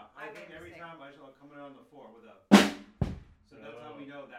I think made a every mistake. time I saw it coming on the floor with a. So that's how we know that.